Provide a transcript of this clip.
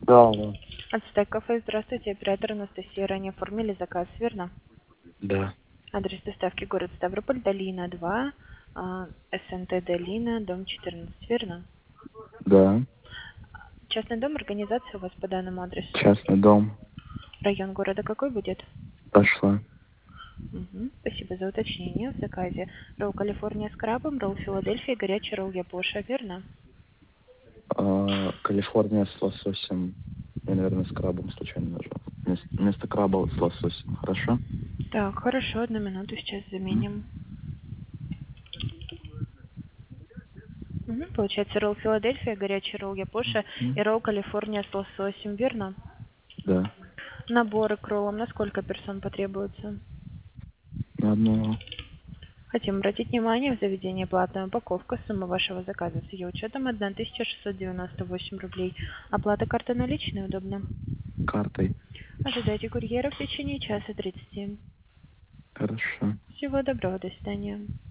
Да, да. Ацтек кафе, здравствуйте, оператор Анастасия. Ранее оформили заказ, верно? Да. Адрес доставки город Ставрополь, Долина 2, СНТ Долина, дом 14, верно? Да. Частный дом, организация у вас по данному адресу. Частный дом. Район города какой будет? Пошла. Мгм. Спасибо за уточнение. В заказе ролл Калифорния с крабом, ролл Филадельфия, горячий ролл Япоша, верно? Калифорния с лососем. Я, наверное, с крабом случайно нажал. Вместо краба с лососем. Хорошо? Так, хорошо, одну минуту, сейчас М? заменим. Мгм. Получается ролл Филадельфия, горячий ролл Япоша и М? ролл Калифорния с лососем, верно? Да. Наборы к роллам на сколько персон потребуется? На одного. Хотим обратить внимание, в заведении платная упаковка. Сумма вашего заказа с ее учетом 1698 рублей. Оплата карты наличной удобно. Картой. Ожидайте курьера в течение часа 30. Хорошо. Всего доброго, до свидания.